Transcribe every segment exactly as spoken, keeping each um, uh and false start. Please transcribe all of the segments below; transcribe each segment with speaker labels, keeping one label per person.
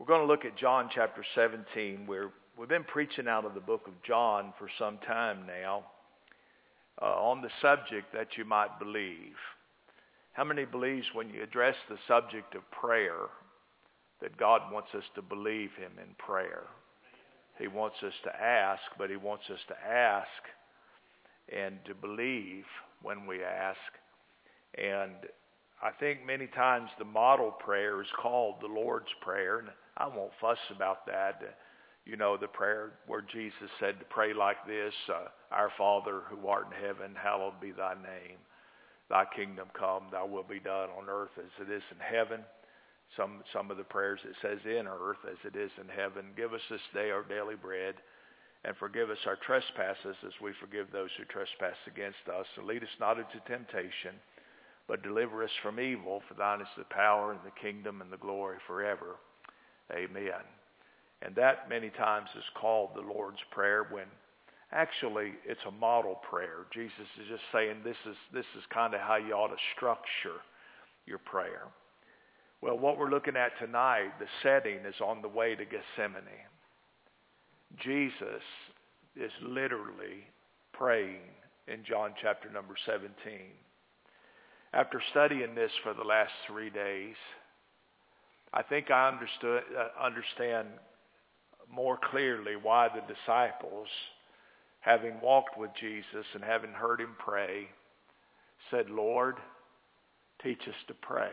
Speaker 1: We're going to look at John chapter seventeen, where we've been preaching out of the book of John for some time now uh, on the subject that you might believe. How many believes when you address the subject of prayer that God wants us to believe him in prayer? He wants us to ask, but he wants us to ask and to believe when we ask. And I think many times the model prayer is called the Lord's Prayer, and I won't fuss about that. You know, the prayer where Jesus said to pray like this, uh, Our Father who art in heaven, hallowed be thy name. Thy kingdom come, thy will be done on earth as it is in heaven. Some some of the prayers it says in earth as it is in heaven. Give us this day our daily bread, and forgive us our trespasses as we forgive those who trespass against us. And lead us not into temptation, but deliver us from evil. For thine is the power and the kingdom and the glory forever. Amen. And that many times is called the Lord's Prayer, when actually it's a model prayer. Jesus is just saying this is this is kind of how you ought to structure your prayer. Well, what we're looking at tonight, the setting is on the way to Gethsemane. Jesus is literally praying in John chapter number seventeen. After studying this for the last three days, I think I understood, uh, understand more clearly why the disciples, having walked with Jesus and having heard him pray, said, Lord, teach us to pray.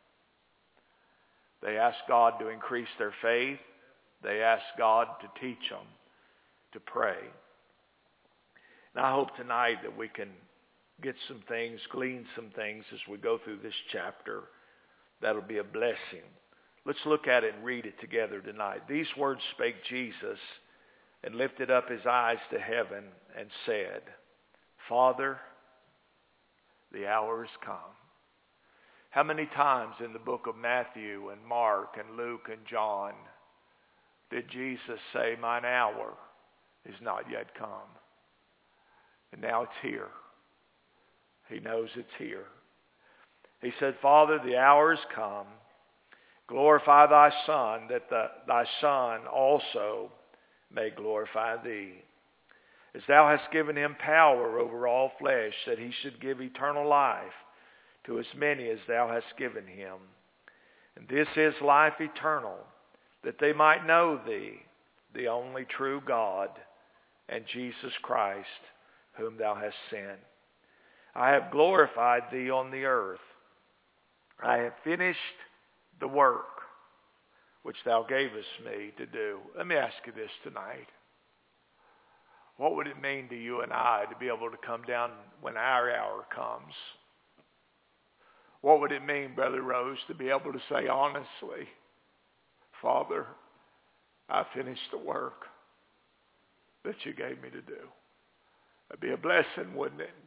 Speaker 1: They asked God to increase their faith. They asked God to teach them to pray. And I hope tonight that we can get some things, glean some things as we go through this chapter. That'll be a blessing. Let's look at it and read it together tonight. These words spake Jesus, and lifted up his eyes to heaven, and said, Father, the hour is come. How many times in the book of Matthew and Mark and Luke and John did Jesus say, mine hour is not yet come? And now it's here. He knows it's here. He said, Father, the hour is come. Glorify thy Son, that the, thy Son also may glorify thee. As thou hast given him power over all flesh, that he should give eternal life to as many as thou hast given him. And this is life eternal, that they might know thee, the only true God, and Jesus Christ, whom thou hast sent. I have glorified thee on the earth. I have finished the work which thou gavest me to do. Let me ask you this tonight. What would it mean to you and I to be able to come down when our hour comes? What would it mean, Brother Rose, to be able to say honestly, Father, I finished the work that you gave me to do? That'd be a blessing, wouldn't it?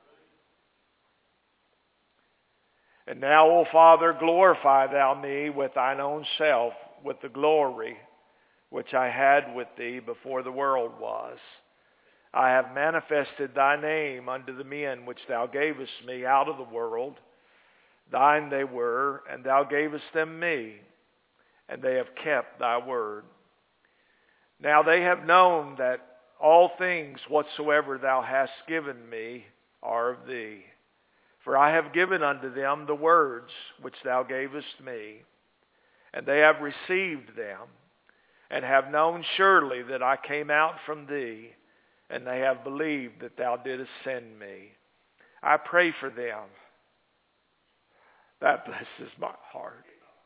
Speaker 1: And now, O Father, glorify thou me with thine own self, with the glory which I had with thee before the world was. I have manifested thy name unto the men which thou gavest me out of the world. Thine they were, and thou gavest them me, and they have kept thy word. Now they have known that all things whatsoever thou hast given me are of thee. For I have given unto them the words which thou gavest me, and they have received them, and have known surely that I came out from thee, and they have believed that thou didst send me. I pray for them. That blesses my heart.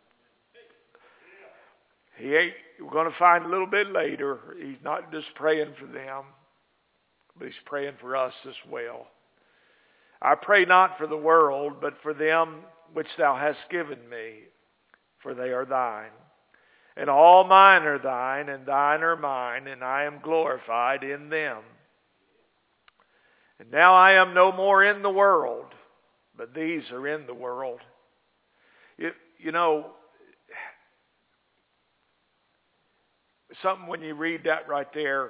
Speaker 1: He ain't, we're going to find a little bit later, he's not just praying for them, but he's praying for us as well. I pray not for the world, but for them which thou hast given me, for they are thine. And all mine are thine, and thine are mine, and I am glorified in them. And now I am no more in the world, but these are in the world. You, you know, something when you read that right there,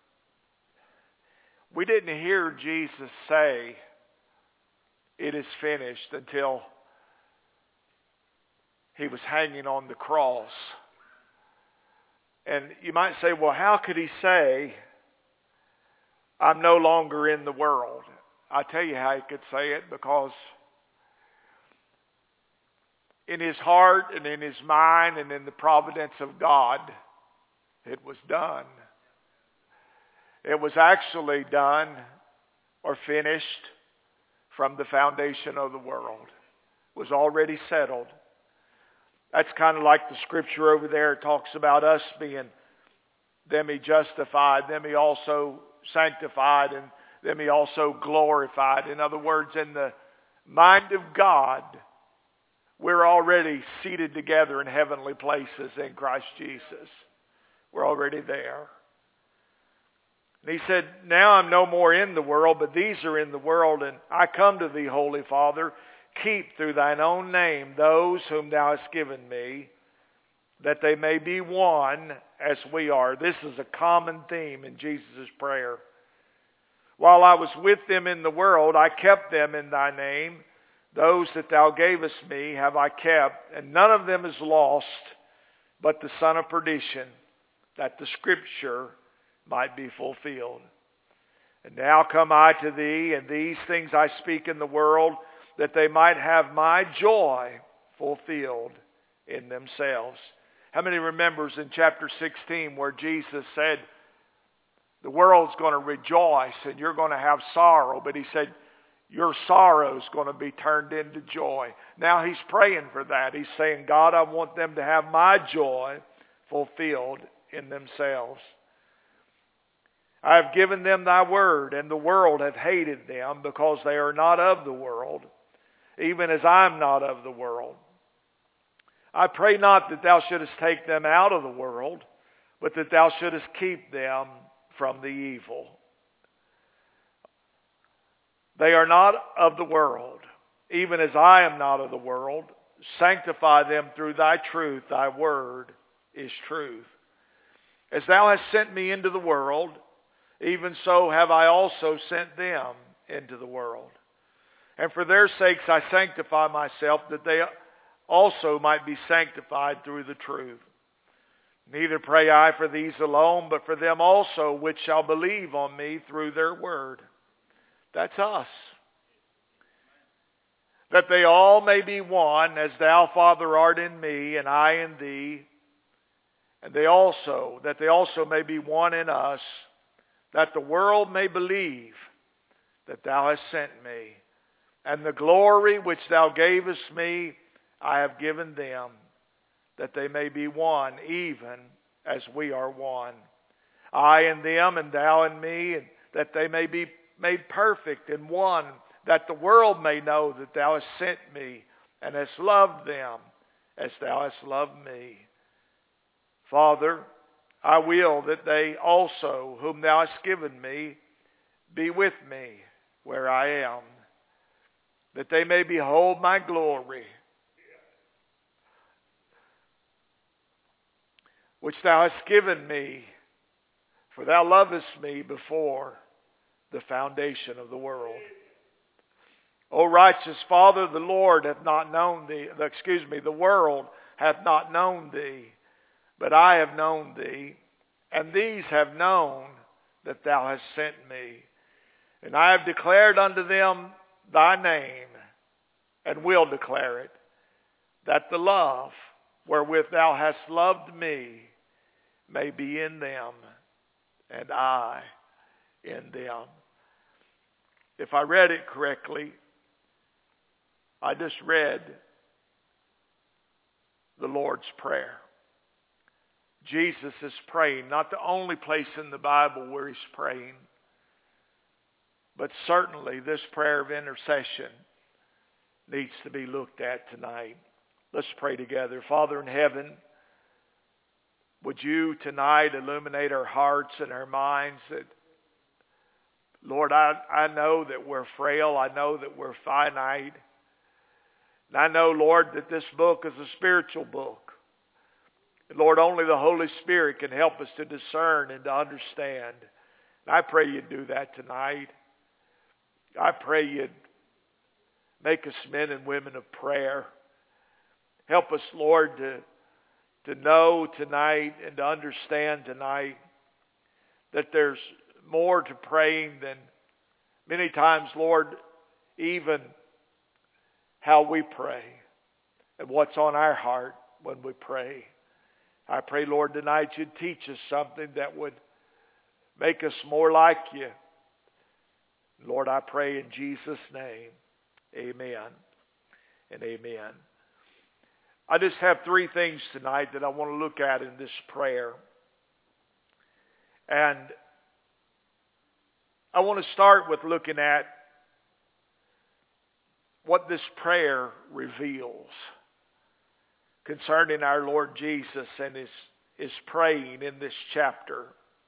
Speaker 1: we didn't hear Jesus say, it is finished, until he was hanging on the cross. And you might say, well, how could he say, I'm no longer in the world? I tell you how he could say it, because in his heart and in his mind and in the providence of God, it was done. It was actually done or finished from the foundation of the world. It was already settled. That's kind of like the scripture over there. It talks about us being them he justified, them he also sanctified, and them he also glorified. In other words, in the mind of God, we're already seated together in heavenly places in Christ Jesus. We're already there. And he said, now I'm no more in the world, but these are in the world, and I come to thee, Holy Father. Keep through thine own name those whom thou hast given me, that they may be one as we are. This is a common theme in Jesus' prayer. While I was with them in the world, I kept them in thy name. Those that thou gavest me have I kept, and none of them is lost, but the son of perdition, that the scripture might be fulfilled. And now come I to thee, and these things I speak in the world, that they might have my joy fulfilled in themselves. How many remembers in chapter sixteen where Jesus said, the world's going to rejoice and you're going to have sorrow, but he said, your sorrow is going to be turned into joy. Now he's praying for that. He's saying, God, I want them to have my joy fulfilled in themselves. I have given them thy word, and the world hath hated them, because they are not of the world, even as I am not of the world. I pray not that thou shouldest take them out of the world, but that thou shouldest keep them from the evil. They are not of the world, even as I am not of the world. Sanctify them through thy truth. Thy word is truth. As thou hast sent me into the world, even so have I also sent them into the world. And for their sakes I sanctify myself, that they also might be sanctified through the truth. Neither pray I for these alone, but for them also which shall believe on me through their word. That's us. That they all may be one, as thou, Father, art in me, and I in thee. And they also, that they also may be one in us, that the world may believe that thou hast sent me. And the glory which thou gavest me, I have given them, that they may be one, even as we are one. I and them, and thou and me, and that they may be made perfect in one, that the world may know that thou hast sent me, and hast loved them as thou hast loved me. Father, I will that they also, whom thou hast given me, be with me where I am, that they may behold my glory, which thou hast given me, for thou lovest me before the foundation of the world. O righteous Father, the Lord hath not known thee, excuse me, the world hath not known thee, but I have known thee, and these have known that thou hast sent me. And I have declared unto them thy name, and will declare it, that the love wherewith thou hast loved me may be in them, and I in them. If I read it correctly, I just read the Lord's Prayer. Jesus is praying, not the only place in the Bible where he's praying, but certainly this prayer of intercession needs to be looked at tonight. Let's pray together. Father in heaven, would you tonight illuminate our hearts and our minds that, Lord, I, I know that we're frail. I know that we're finite. And I know, Lord, that this book is a spiritual book. And Lord, only the Holy Spirit can help us to discern and to understand. And I pray you'd do that tonight. I pray you'd make us men and women of prayer. Help us, Lord, to to know tonight and to understand tonight that there's more to praying than many times, Lord, even how we pray and what's on our heart when we pray. I pray, Lord, tonight you'd teach us something that would make us more like you. Lord, I pray in Jesus' name, amen and amen. I just have three things tonight that I want to look at in this prayer. And I want to start with looking at what this prayer reveals concerning our Lord Jesus and his, his praying in this chapter.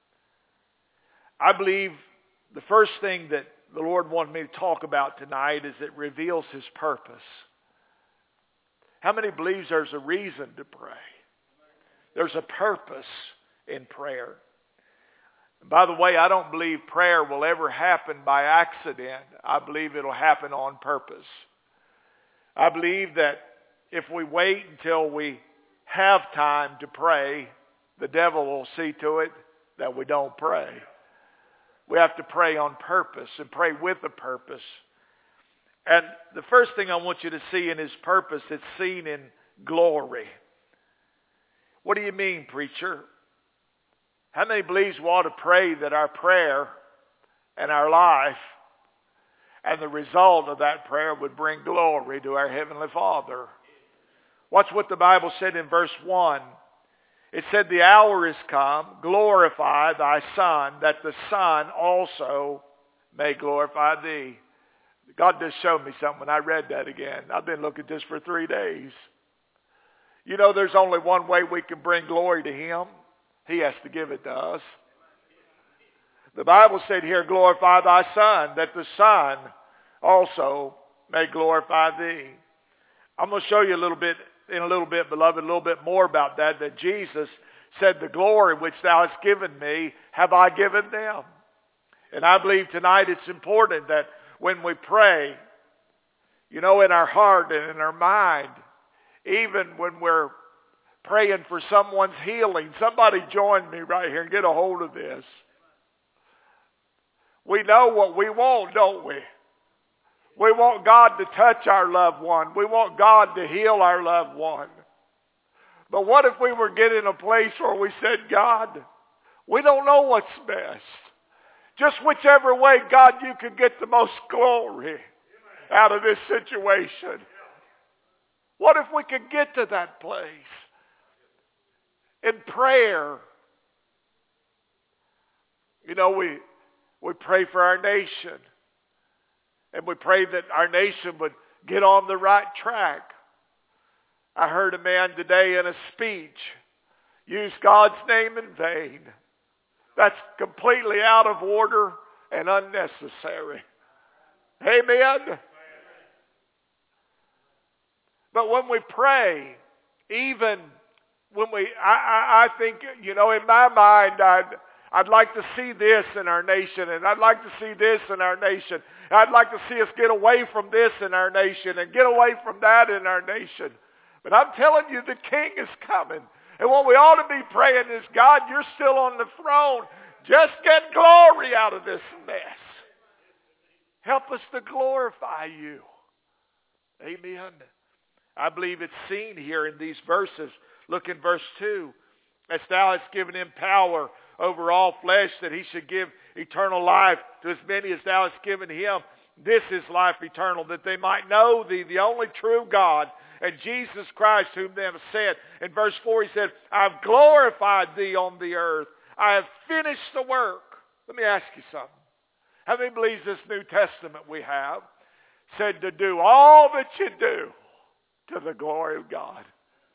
Speaker 1: I believe the first thing that the Lord wanted me to talk about tonight is it reveals his purpose. How many believes there's a reason to pray? There's a purpose in prayer. And by the way, I don't believe prayer will ever happen by accident. I believe it'll happen on purpose. I believe that if we wait until we have time to pray, the devil will see to it that we don't pray. We have to pray on purpose and pray with a purpose. And the first thing I want you to see in his purpose, it's seen in glory. What do you mean, preacher? How many believes we ought to pray that our prayer and our life and the result of that prayer would bring glory to our Heavenly Father? Watch what the Bible said in verse one. It said, the hour is come, glorify thy Son, that the Son also may glorify thee. God just showed me something when I read that again. I've been looking at this for three days. You know, there's only one way we can bring glory to him. He has to give it to us. The Bible said here, glorify thy Son, that the Son also may glorify thee. I'm going to show you a little bit, in a little bit, beloved, a little bit more about that, that Jesus said, the glory which thou hast given me, have I given them. And I believe tonight it's important that when we pray, you know, in our heart and in our mind, even when we're praying for someone's healing, somebody join me right here and get a hold of this. We know what we want, don't we? We want God to touch our loved one. We want God to heal our loved one. But what if we were getting in a place where we said, God, we don't know what's best. Just whichever way, God, you can get the most glory out of this situation. What if we could get to that place in prayer? You know, we we pray for our nation. And we pray that our nation would get on the right track. I heard a man today in a speech use God's name in vain. That's completely out of order and unnecessary. Amen? But when we pray, even when we, I, I, I think, you know, in my mind, I'd, I'd like to see this in our nation, and I'd like to see this in our nation. I'd like to see us get away from this in our nation and get away from that in our nation. But I'm telling you, the King is coming. And what we ought to be praying is, God, you're still on the throne. Just get glory out of this mess. Help us to glorify you. Amen. I believe it's seen here in these verses. Look in verse two. As thou hast given him power over all flesh, that he should give eternal life to as many as thou hast given him. This is life eternal, that they might know thee, the only true God, and Jesus Christ, whom they have sent. In verse four he said, I have glorified thee on the earth. I have finished the work. Let me ask you something. How many believes this New Testament we have said to do all that you do to the glory of God?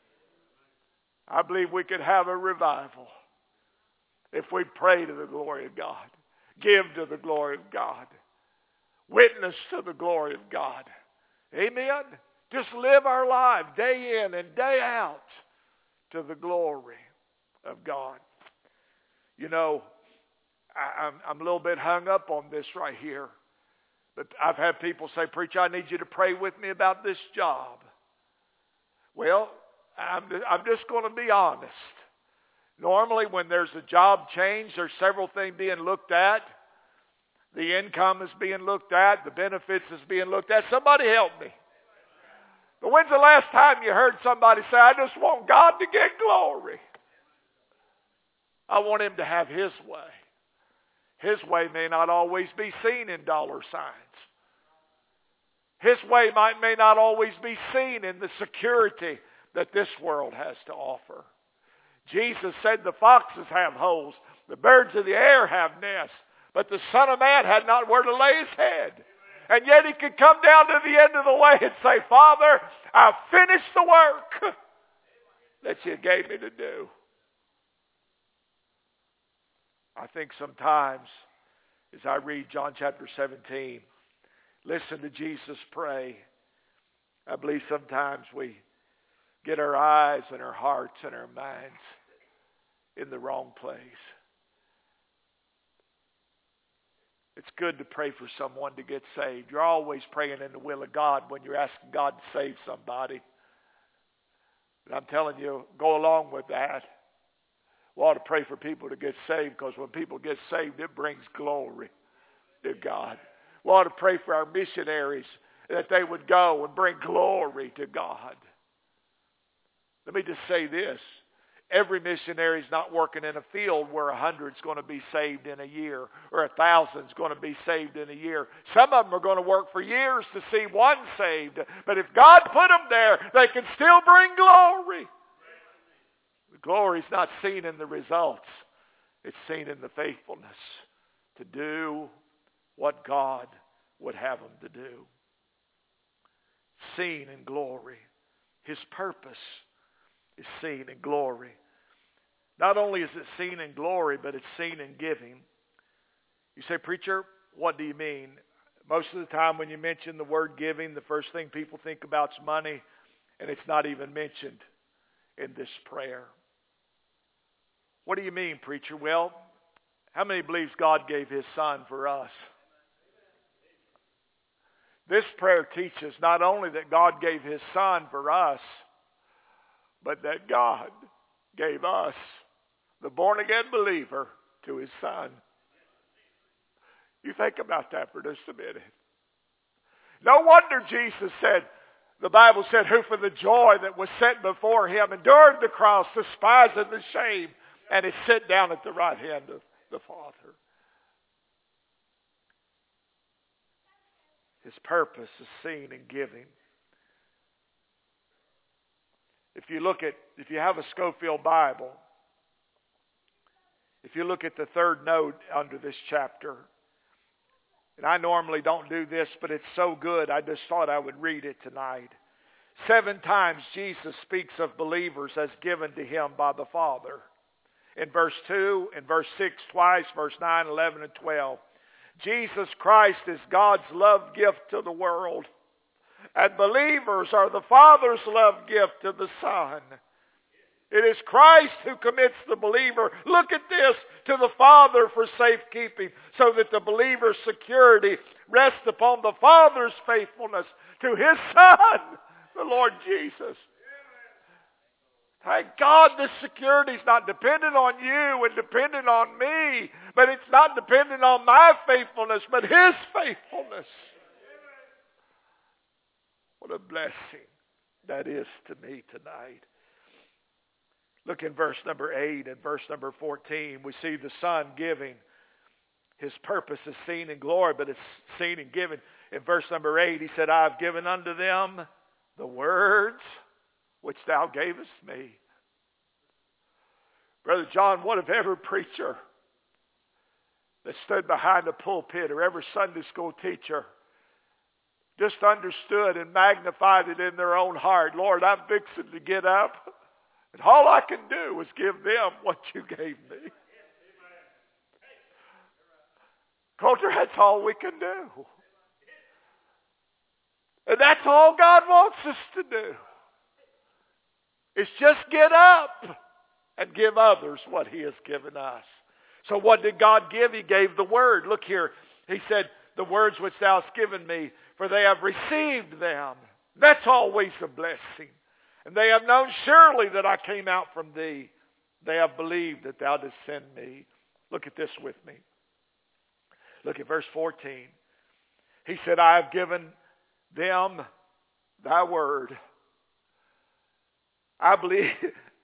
Speaker 1: I believe we could have a revival if we pray to the glory of God, give to the glory of God, witness to the glory of God. Amen? Just live our life day in and day out to the glory of God. You know, I, I'm, I'm a little bit hung up on this right here. But I've had people say, preacher, I need you to pray with me about this job. Well, I'm, I'm just going to be honest. Normally when there's a job change, there's several things being looked at. The income is being looked at. The benefits is being looked at. Somebody help me. But when's the last time you heard somebody say, I just want God to get glory? I want Him to have His way. His way may not always be seen in dollar signs. His way might may not always be seen in the security that this world has to offer. Jesus said the foxes have holes, the birds of the air have nests, but the Son of Man had not where to lay His head. And yet He could come down to the end of the way and say, Father, I've finished the work that You gave me to do. I think sometimes as I read John chapter seventeen, listen to Jesus pray, I believe sometimes we get our eyes and our hearts and our minds in the wrong place. It's good to pray for someone to get saved. You're always praying in the will of God when you're asking God to save somebody. But I'm telling you, go along with that. We ought to pray for people to get saved, because when people get saved, it brings glory to God. We ought to pray for our missionaries, that they would go and bring glory to God. Let me just say this. Every missionary is not working in a field where a hundred's going to be saved in a year, or a thousand's going to be saved in a year. Some of them are going to work for years to see one saved. But if God put them there, they can still bring glory. The glory is not seen in the results. It's seen in the faithfulness to do what God would have them to do. Seen in glory. His purpose is seen in glory. Not only is it seen in glory, but it's seen in giving. You say, preacher, what do you mean? Most of the time when you mention the word giving, the first thing people think about is money, and it's not even mentioned in this prayer. What do you mean, preacher? Well, how many believes God gave His Son for us? This prayer teaches not only that God gave His Son for us, but that God gave us, the born-again believer, to His Son. You think about that for just a minute. No wonder Jesus said, the Bible said, who for the joy that was set before Him endured the cross, despising the shame, and is sit down at the right hand of the Father. His purpose is seen in giving. If you look at, if you have a Scofield Bible, if you look at the third note under this chapter, and I normally don't do this, but it's so good, I just thought I would read it tonight. Seven times Jesus speaks of believers as given to Him by the Father. In verse two, in verse six twice, verse nine, eleven, and twelve. Jesus Christ is God's love gift to the world. And believers are the Father's love gift to the Son. It is Christ who commits the believer, look at this, to the Father for safekeeping, so that the believer's security rests upon the Father's faithfulness to His Son, the Lord Jesus. Thank God this security is not dependent on you and dependent on me, but it's not dependent on my faithfulness, but His faithfulness. What a blessing that is to me tonight. Look in verse number eight and verse number fourteen. We see the Son giving. His purpose is seen in glory, but it's seen in giving. In verse number eight, He said, I have given unto them the words which Thou gavest me. Brother John, what if every preacher that stood behind a pulpit or every Sunday school teacher just understood and magnified it in their own heart? Lord, I'm fixing to get up, and all I can do is give them what You gave me. Culture, that's all we can do. And that's all God wants us to do. It's just get up and give others what He has given us. So what did God give? He gave the Word. Look here. He said, the words which Thou hast given me, for they have received them. That's always a blessing. And they have known surely that I came out from thee. They have believed that thou didst send me. Look at this with me. Look at verse fourteen. He said, I have given them thy word. I believe,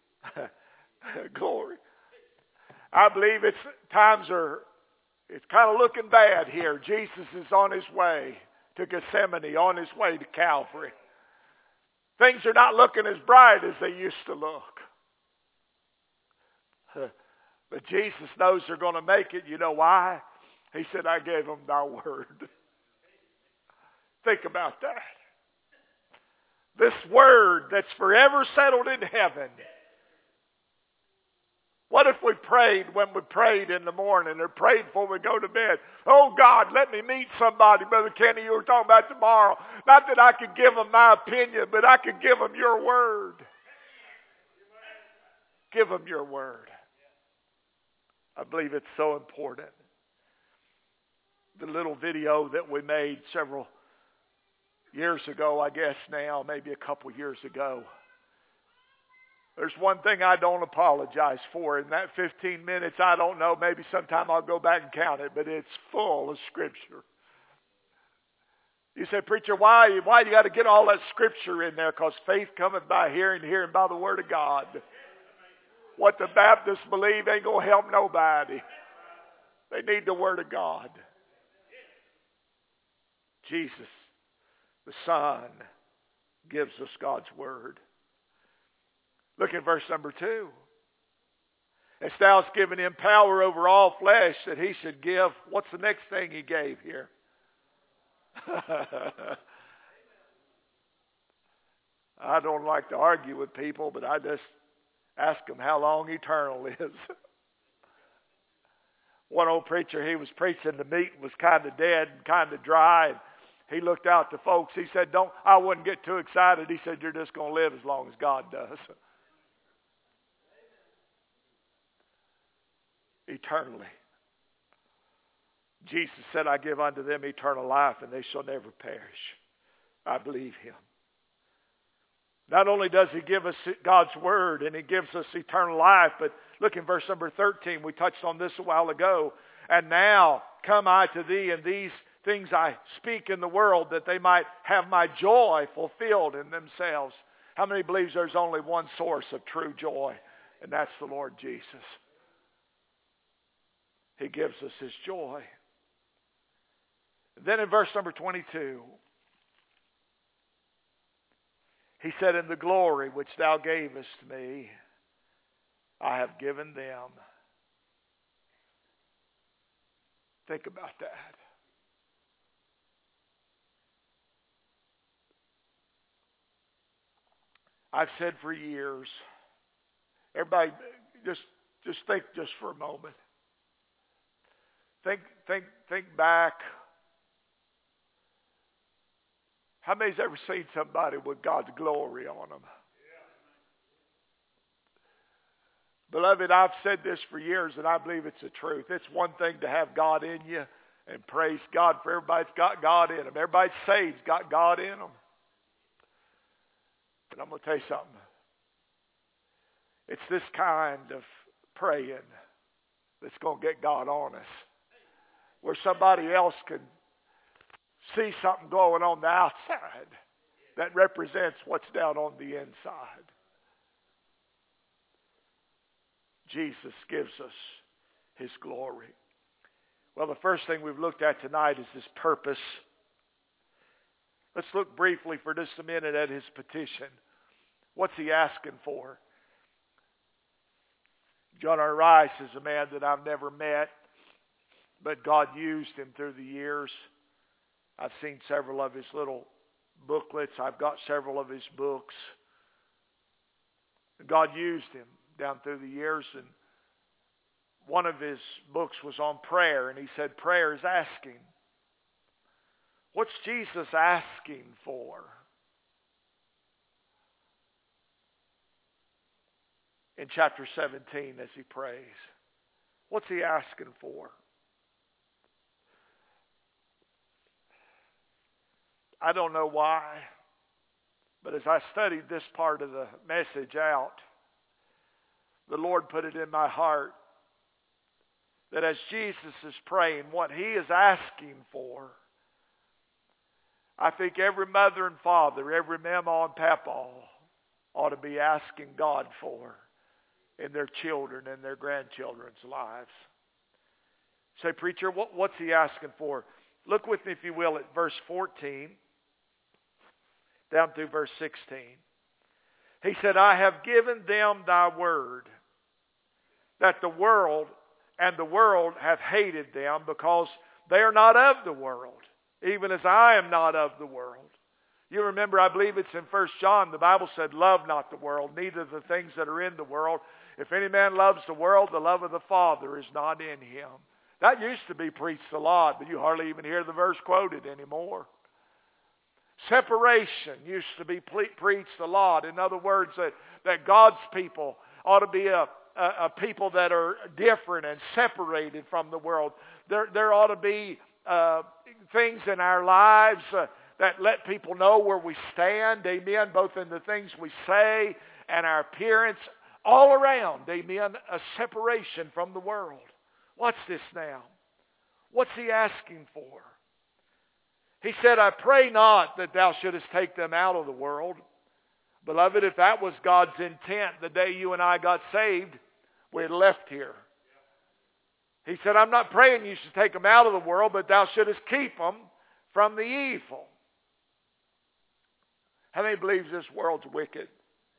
Speaker 1: glory. I believe it's times are, it's kind of looking bad here. Jesus is on his way to Gethsemane, on his way to Calvary. Things are not looking as bright as they used to look. But Jesus knows they're going to make it. You know why? He said, I gave them thy word. Think about that. This word that's forever settled in heaven. What if we prayed when we prayed in the morning or prayed before we go to bed? Oh God, let me meet somebody. Brother Kenny, you were talking about tomorrow. Not that I could give them my opinion, but I could give them your word. Give them your word. I believe it's so important. The little video that we made several years ago, I guess now, maybe a couple years ago. There's one thing I don't apologize for. In that fifteen minutes, I don't know, maybe sometime I'll go back and count it, but it's full of Scripture. You say, preacher, why, why you got to get all that Scripture in there? Because faith cometh by hearing, hearing by the Word of God. What the Baptists believe ain't going to help nobody. They need the Word of God. Jesus, the Son, gives us God's Word. Look at verse number two. As thou hast given him power over all flesh, that he should give. What's the next thing he gave here? I don't like to argue with people, but I just ask them how long eternal is. One old preacher, he was preaching, the meat was kind of dead and kind of dry. And he looked out to folks. He said, "Don't, I wouldn't get too excited." He said, "You're just going to live as long as God does." Eternally. Jesus said, I give unto them eternal life, and they shall never perish. I believe him. Not only does he give us God's word and he gives us eternal life, but look in verse number thirteen. We touched on this a while ago. And now come I to thee, and these things I speak in the world, that they might have my joy fulfilled in themselves. How many believes there's only one source of true joy? And that's the Lord Jesus. He gives us his joy. Then in verse number twenty-two, he said, in the glory which thou gavest me, I have given them. Think about that. I've said for years, everybody just, just think just for a moment. Think, think, think back. How many's ever seen somebody with God's glory on them? Yeah. Beloved, I've said this for years, and I believe it's the truth. It's one thing to have God in you, and praise God for everybody that's got God in them. Everybody saved's got God in them. But I'm going to tell you something. It's this kind of praying that's going to get God on us. Where somebody else can see something going on the outside that represents what's down on the inside. Jesus gives us his glory. Well, the first thing we've looked at tonight is his purpose. Let's look briefly for just a minute at his petition. What's he asking for? John R. Rice is a man that I've never met, but God used him through the years. I've seen several of his little booklets. I've got several of his books. God used him down through the years, and one of his books was on prayer, and he said prayer is asking. What's Jesus asking for? In chapter seventeen as he prays. What's he asking for? I don't know why, But as I studied this part of the message out, the Lord put it in my heart that as Jesus is praying, what He is asking for, I think every mother and father, every mama and papa ought to be asking God for in their children and their grandchildren's lives. Say, preacher, what, what's He asking for? Look with me, if you will, at verse fourteen, down through verse sixteen. He said, I have given them thy word, that the world and the world hath hated them, because they are not of the world, even as I am not of the world. You remember, I believe it's in First John, the Bible said, love not the world, neither the things that are in the world. If any man loves the world, the love of the Father is not in him. That used to be preached a lot, but you hardly even hear the verse quoted anymore. Separation used to be pre- preached a lot. In other words, that, that God's people ought to be a, a, a people that are different and separated from the world. There, there ought to be uh, things in our lives uh, that let people know where we stand, amen, both in the things we say and our appearance, all around, amen, a separation from the world. Watch this now. What's He asking for? He said, I pray not that thou shouldest take them out of the world. Beloved, if that was God's intent the day you and I got saved, we had left here. He said, I'm not praying you should take them out of the world, but thou shouldest keep them from the evil. How many believes this world's wicked?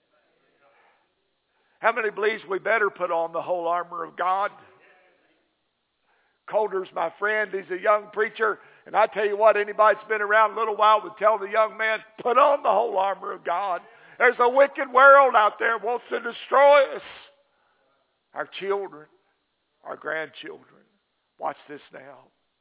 Speaker 1: How many believes we better put on the whole armor of God? Coulter's my friend. He's a young preacher. And I tell you what, anybody that's been around a little while would tell the young man, put on the whole armor of God. There's a wicked world out there that wants to destroy us. Our children, our grandchildren. Watch this now.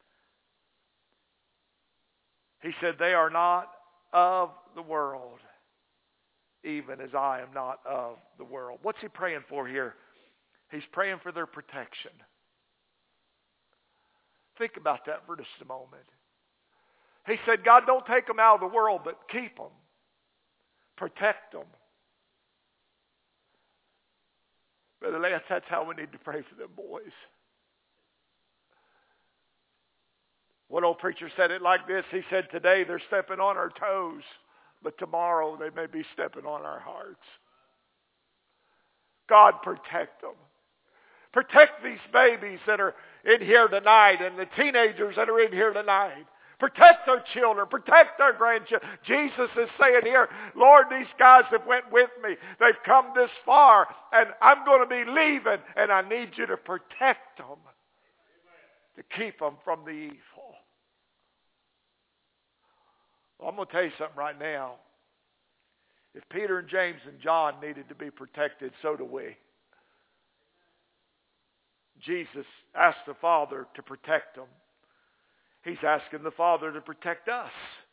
Speaker 1: He said, they are not of the world, even as I am not of the world. What's He praying for here? He's praying for their protection. Think about that for just a moment. He said, God, don't take them out of the world, but keep them. Protect them. Brother Lance, that's how we need to pray for them boys. One old preacher said it like this. He said, today they're stepping on our toes, but tomorrow they may be stepping on our hearts. God, protect them. Protect these babies that are in here tonight and the teenagers that are in here tonight. Protect their children. Protect their grandchildren. Jesus is saying here, Lord, these guys have went with me. They've come this far, and I'm going to be leaving, and I need you to protect them, to keep them from the evil. Well, I'm going to tell you something right now. If Peter and James and John needed to be protected, so do we. Jesus asked the Father to protect them. He's asking the Father to protect us.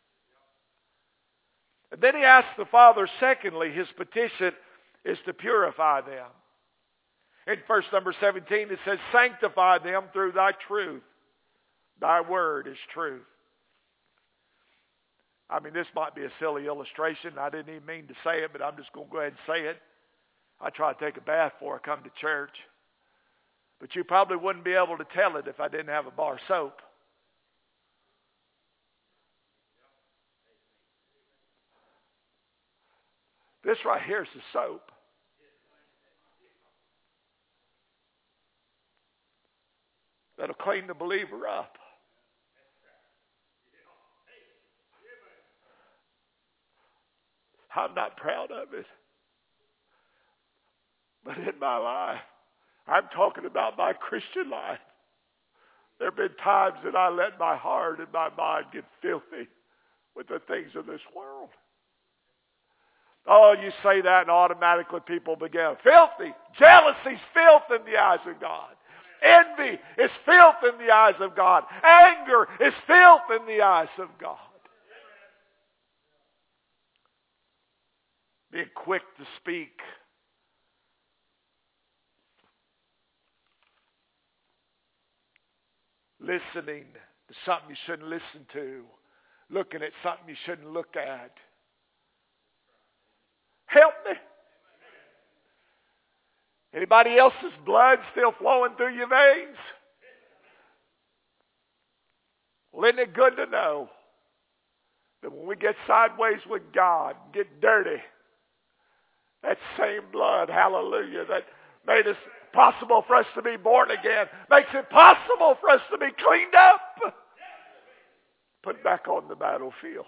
Speaker 1: And then He asked the Father, secondly, His petition is to purify them. In verse number seventeen, it says, sanctify them through thy truth. Thy word is truth. I mean, this might be a silly illustration. I didn't even mean to say it, but I'm just going to go ahead and say it. I try to take a bath before I come to church. But you probably wouldn't be able to tell it if I didn't have a bar of soap. This right here is the soap. That'll clean the believer up. I'm not proud of it. But in my life, I'm talking about my Christian life. There have been times that I let my heart and my mind get filthy with the things of this world. Oh, you say that and automatically people begin. Filthy. Jealousy is filth in the eyes of God. Envy is filth in the eyes of God. Anger is filth in the eyes of God. Being quick to speak. Listening to something you shouldn't listen to. Looking at something you shouldn't look at. Anybody else's blood still flowing through your veins? Well, isn't it good to know that when we get sideways with God, get dirty, that same blood, hallelujah, that made it possible for us to be born again, makes it possible for us to be cleaned up, put back on the battlefield.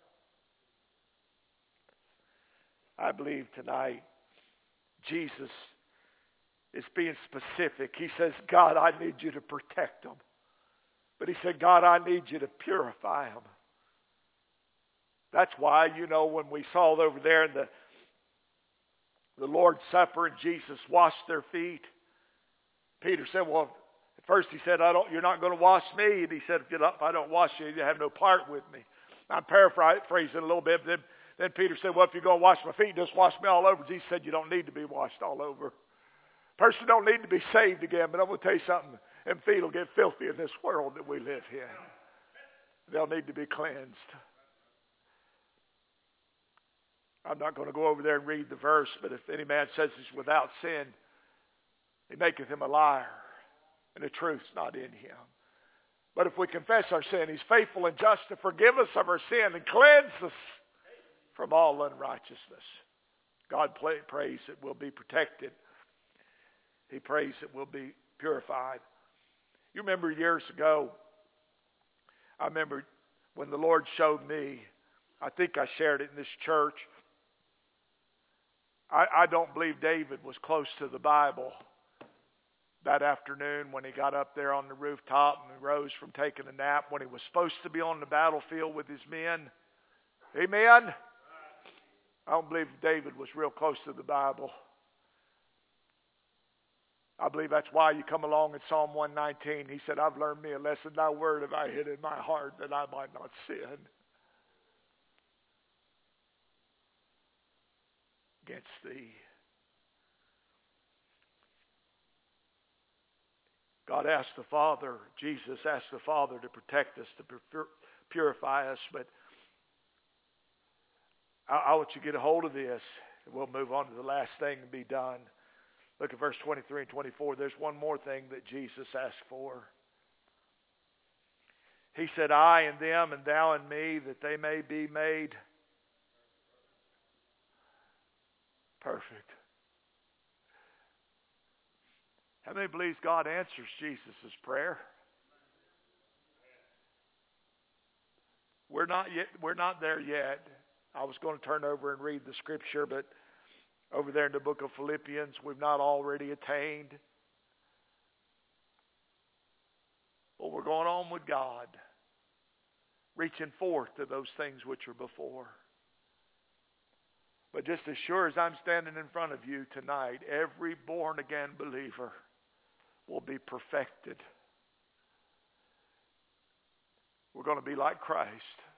Speaker 1: I believe tonight Jesus is being specific. He says, God, I need you to protect them. But he said, God, I need you to purify them. That's why, you know, when we saw over there in the, the Lord's Supper and Jesus washed their feet, Peter said, well, at first he said, I don't, you're not going to wash me. And he said, if I don't wash you, you have no part with me. I'm paraphrasing a little bit. But then, then Peter said, well, if you're going to wash my feet, just wash me all over. Jesus said, you don't need to be washed all over. Person don't need to be saved again, but I'm going to tell you something. Them feet will get filthy in this world that we live in. They'll need to be cleansed. I'm not going to go over there and read the verse, but if any man says he's without sin, he maketh him a liar, and the truth's not in him. But if we confess our sin, he's faithful and just to forgive us of our sin and cleanse us from all unrighteousness. God pray, prays that we'll be protected. He prays that we'll be purified. You remember years ago, I remember when the Lord showed me, I think I shared it in this church. I, I don't believe David was close to the Bible that afternoon when he got up there on the rooftop and rose from taking a nap when he was supposed to be on the battlefield with his men. Amen? I don't believe David was real close to the Bible. I believe that's why you come along in Psalm one nineteen. He said, I've learned me a lesson. Thy word have I hid in my heart that I might not sin against thee. God asked the Father, Jesus asked the Father to protect us, to purify us. But I, I want you to get a hold of this. And we'll move on to the last thing and be done. Look at verse twenty-three and twenty-four. There's one more thing that Jesus asked for. He said, I and them and thou and me, that they may be made perfect. How many believes God answers Jesus' prayer? We're not yet, we're not there yet. I was going to turn over and read the scripture, but over there in the book of Philippians, we've not already attained. But we're going on with God, reaching forth to those things which are before. But just as sure as I'm standing in front of you tonight, every born-again believer will be perfected. We're going to be like Christ.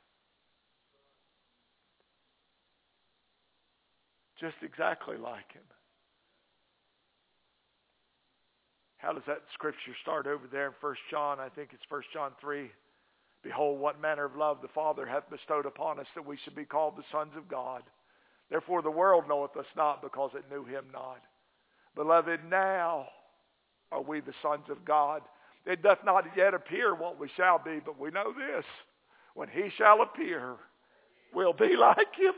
Speaker 1: Just exactly like him. How does that scripture start over there in First John? I think it's First John three. Behold, what manner of love the Father hath bestowed upon us, that we should be called the sons of God. Therefore the world knoweth us not, because it knew him not. Beloved, now are we the sons of God. It doth not yet appear what we shall be, but we know this. When he shall appear, we'll be like him.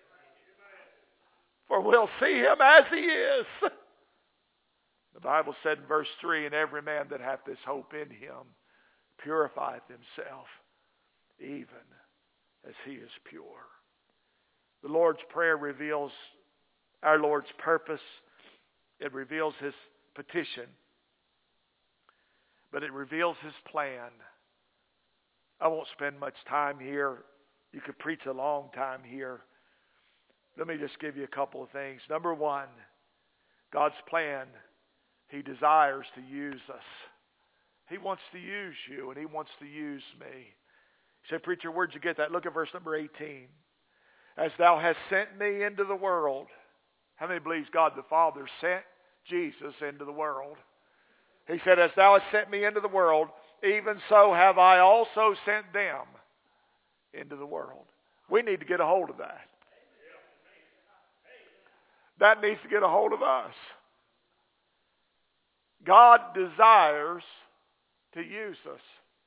Speaker 1: For we'll see him as he is. The Bible said in verse three, and every man that hath this hope in him purifieth himself, even as he is pure. The Lord's Prayer reveals our Lord's purpose. It reveals his petition. But it reveals his plan. I won't spend much time here. You could preach a long time here. Let me just give you a couple of things. Number one, God's plan, he desires to use us. He wants to use you, and he wants to use me. You say, preacher, where'd you get that? Look at verse number eighteen. As thou hast sent me into the world. How many believes God the Father sent Jesus into the world? He said, as thou hast sent me into the world, even so have I also sent them into the world. We need to get a hold of that. That needs to get a hold of us. God desires to use us.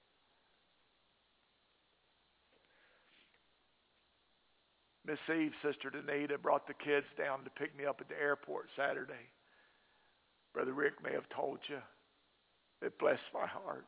Speaker 1: Miss Eve, Sister Danita, brought the kids down to pick me up at the airport Saturday. Brother Rick may have told you. It blessed my heart.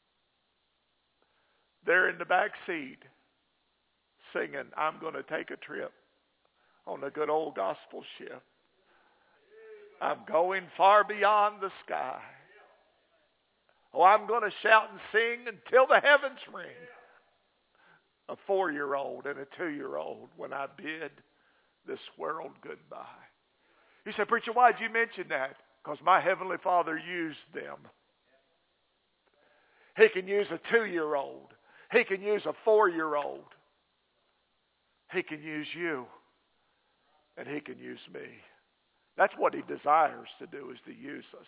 Speaker 1: They're in the back seat singing, I'm going to take a trip on a good old gospel ship. I'm going far beyond the sky. Oh, I'm going to shout and sing until the heavens ring. A four-year-old and a two-year-old when I bid this world goodbye. You say, preacher, why'd you mention that? Because my Heavenly Father used them. He can use a two-year-old. He can use a four-year-old. He can use you. And He can use me. That's what He desires to do, is to use us.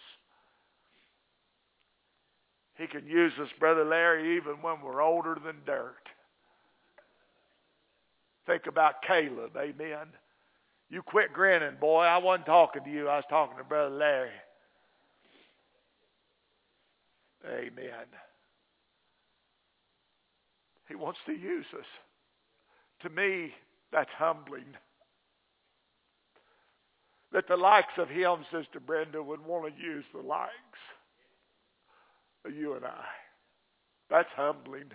Speaker 1: He can use us, Brother Larry, even when we're older than dirt. Think about Caleb, amen. You quit grinning, boy. I wasn't talking to you. I was talking to Brother Larry. Amen. He wants to use us. To me, that's humbling. That the likes of him, Sister Brenda, would want to use the likes of you and I. That's humbling.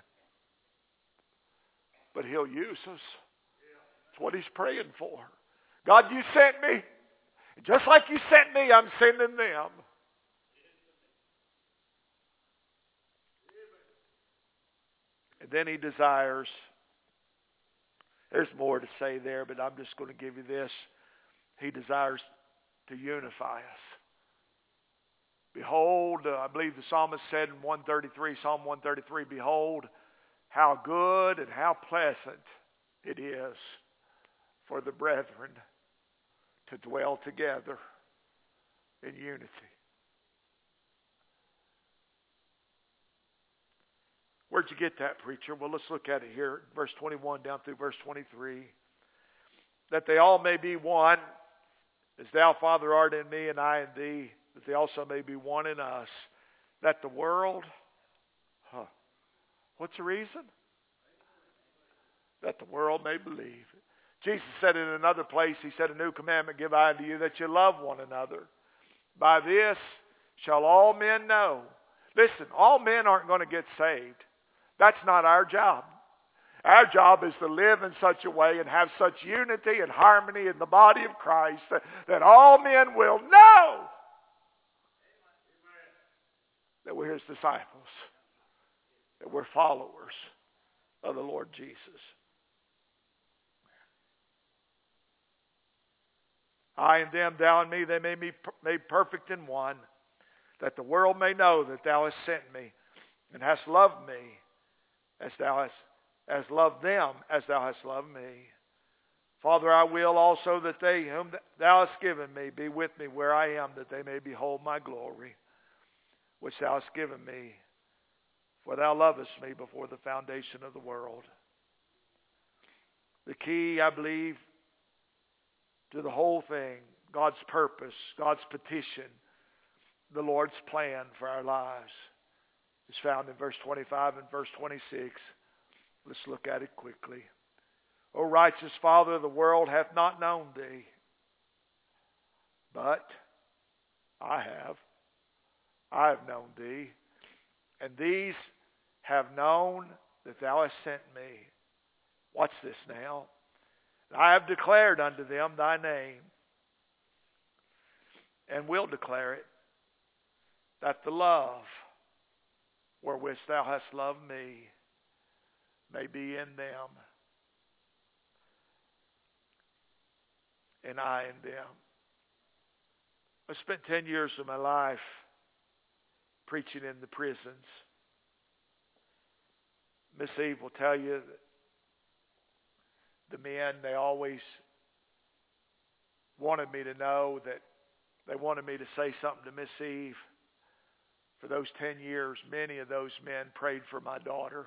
Speaker 1: But He'll use us. That's what He's praying for. God, you sent me. Just like you sent me, I'm sending them. And then He desires, there's more to say there, but I'm just going to give you this. He desires to unify us. Behold, uh, I believe the psalmist said in one thirty-three, Psalm one thirty-three, behold, how good and how pleasant it is for the brethren to dwell together in unity. Where'd you get that, preacher? Well, let's look at it here. Verse twenty-one down through verse twenty-three. That they all may be one, as thou, Father, art in me and I in thee, that they also may be one in us. That the world, huh, what's the reason? That the world may believe. Jesus said in another place, He said, a new commandment give I unto you, that you love one another. By this shall all men know. Listen, all men aren't going to get saved. That's not our job. Our job is to live in such a way and have such unity and harmony in the body of Christ that, that all men will know that we're His disciples, that we're followers of the Lord Jesus. I and them, thou and me, they may be made perfect in one, that the world may know that thou hast sent me and hast loved me as thou hast as loved them as thou hast loved me. Father, I will also that they whom thou hast given me be with me where I am, that they may behold my glory, which thou hast given me. For thou lovest me before the foundation of the world. The key, I believe, to the whole thing, God's purpose, God's petition, the Lord's plan for our lives, is found in verse twenty-five and verse twenty-six. Let's look at it quickly. O righteous Father, the world hath not known thee, but I have. I have known thee, and these have known that thou hast sent me. Watch this now. I have declared unto them thy name, and will declare it, that the love wherewith thou hast loved me may be in them, and I in them. I spent ten years of my life preaching in the prisons. Miss Eve will tell you that the men, they always wanted me to know that they wanted me to say something to Miss Eve. For those ten years, many of those men prayed for my daughter.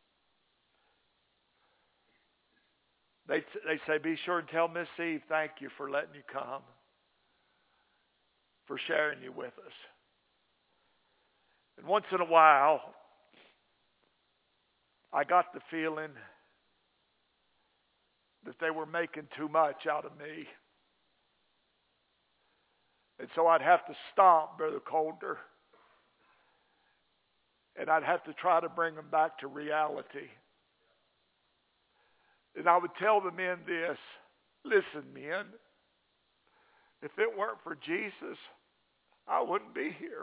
Speaker 1: They they say, be sure and tell Miss Eve, thank you for letting you come, for sharing you with us. once in a while, I got the feeling that they were making too much out of me. And so I'd have to stop, Brother Calder. And I'd have to try to bring them back to reality. And I would tell the men this, listen, men, if it weren't for Jesus, I wouldn't be here.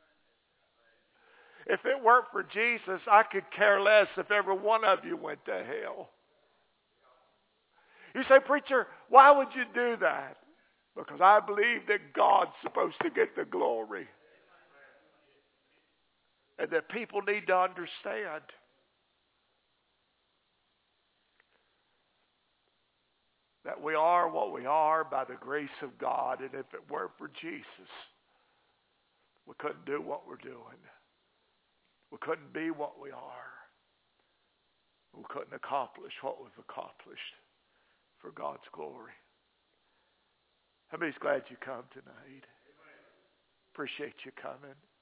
Speaker 1: If it weren't for Jesus, I could care less if every one of you went to hell. You say, preacher, why would you do that? Because I believe that God's supposed to get the glory. And that people need to understand. That we are what we are by the grace of God. And if it weren't for Jesus, we couldn't do what we're doing. We couldn't be what we are. We couldn't accomplish what we've accomplished for God's glory. How many's glad you come tonight? Appreciate you coming.